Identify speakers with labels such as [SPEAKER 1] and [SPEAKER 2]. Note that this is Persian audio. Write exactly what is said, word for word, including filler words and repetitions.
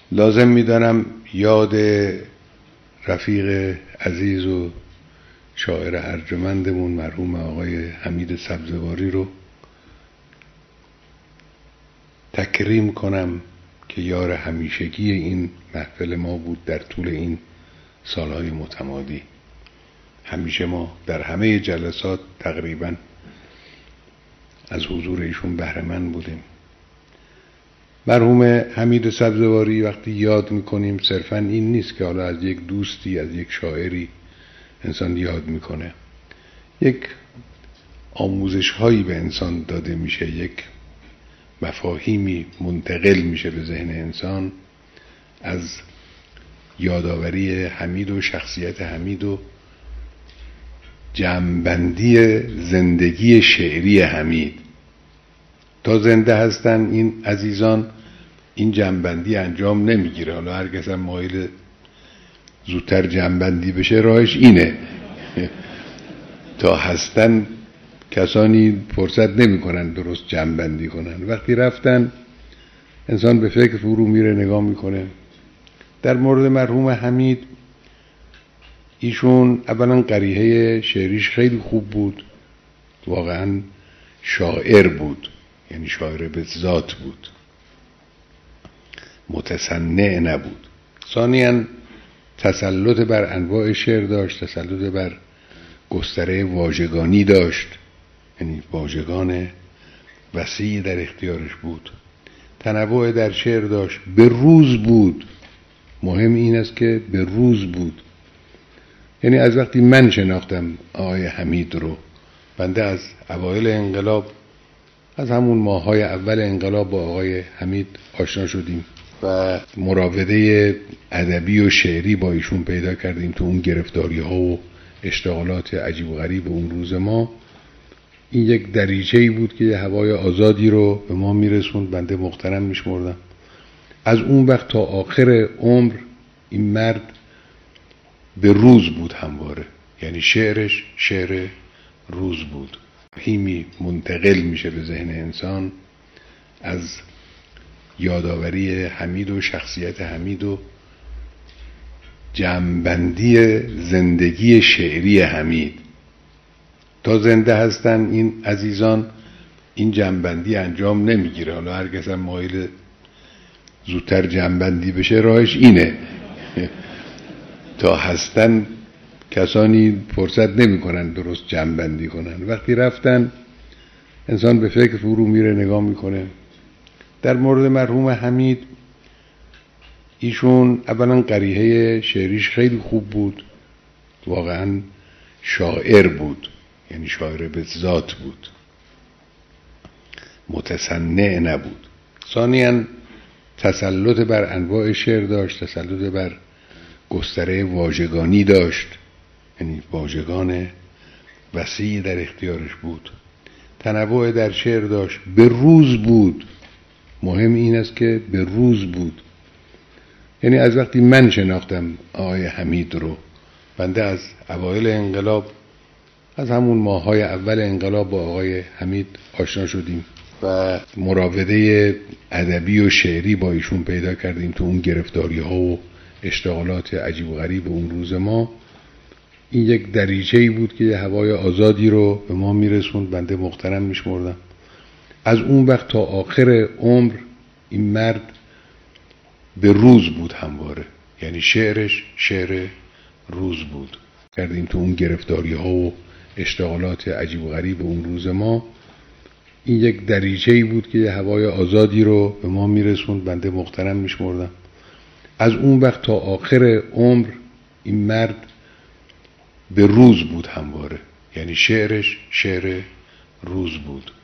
[SPEAKER 1] لازم میدانم یاد رفیق عزیز و شاعر ارجمندمون مرحوم آقای حمید سبزواری رو تکریم کنم که یار همیشگی این محفل ما بود در طول این سالهای متمادی. همیشه ما در همه جلسات تقریبا از حضور ایشون بهره مند بودیم. مرحوم حمید سبزواری وقتی یاد میکنیم صرفا این نیست که حالا از یک دوستی، از یک شاعری انسان یاد میکنه، یک آموزش هایی به انسان داده میشه، یک مفاهیمی منتقل میشه به ذهن انسان از یادآوری حمید و شخصیت حمید و جمع‌بندی زندگی شعری حمید. تا زنده هستن این عزیزان این جمع‌بندی انجام نمیگیره. حالا هر کس هم مایل زودتر جمع‌بندی بشه راهش اینه. تا هستن کسانی فرصت نمی کنن درست جمع‌بندی کنن. وقتی رفتن انسان به فکر فرو میره، نگاه میکنه. در مورد مرحوم حمید، ایشون اولا قریحه شعریش خیلی خوب بود، واقعا شاعر بود، یعنی شاعر به ذات بود، متصنع نبود. ثانیاً تسلط بر انواع شعر داشت، تسلط بر گستره واژگانی داشت، یعنی واژگان وسیع در اختیارش بود. تنوع در شعر داشت، به روز بود. مهم این است که به روز بود. یعنی از وقتی من شناختم آقای حمید رو، بنده از اوایل انقلاب، از همون ماهای اول انقلاب با آقای حمید آشنا شدیم و مراوده ادبی و شعری با ایشون پیدا کردیم. تو اون گرفتاری ها و اشتغالات عجیب و غریب اون روز ما، این یک دریچه‌ای بود که یه هوای آزادی رو به ما میرسوند. بنده محترم میشمردم. از اون وقت تا آخر عمر این مرد به روز بود همواره، یعنی شعرش شعر روز بود. هیمی منتقل میشه به ذهن انسان از یادآوری حمید و شخصیت حمید و جمع‌بندی زندگی شعری حمید. تا زنده هستن این عزیزان این جمع‌بندی انجام نمیگیره. حالا هر کس هم مایل زودتر جمع‌بندی بشه راهش اینه. تا هستن کسانی فرصت نمی کنن درست جمع‌بندی کنن. وقتی رفتن انسان به فکر فرو میره، نگاه میکنه. در مورد مرحوم حمید، ایشون اولا قریحه شعریش خیلی خوب بود، واقعا شاعر بود، یعنی شاعر به ذات بود، متصنع نبود. ثانیاً تسلط بر انواع شعر داشت، تسلط بر گستره واژگانی داشت، یعنی واژگان وسیع در اختیارش بود. تنوع در شعر داشت، به روز بود. مهم این است که به روز بود. یعنی از وقتی من شناختم آقای حمید رو، بنده از اوایل انقلاب، از همون ماهای اول انقلاب با آقای حمید آشنا شدیم و مراوده ادبی و شعری با ایشون پیدا کردیم. تو اون گرفتاری ها و اشتغالات عجیب و غریب اون روز ما، این یک دریچه‌ای بود که یه هوای آزادی رو به ما میرسوند. بنده محترم میشمردم. از اون وقت تا آخر عمر این مرد به روز بود همواره، یعنی شعرش شعر روز بود. کردیم تو اون گرفتاری ها و اشتغالات عجیب و غریب اون روز ما، این یک دریچه‌ای بود که یه هوای آزادی رو به ما میرسوند. بنده محترم میشمردم. از اون وقت تا آخر عمر این مرد به روز بود همواره، یعنی شعرش شعر روز بود.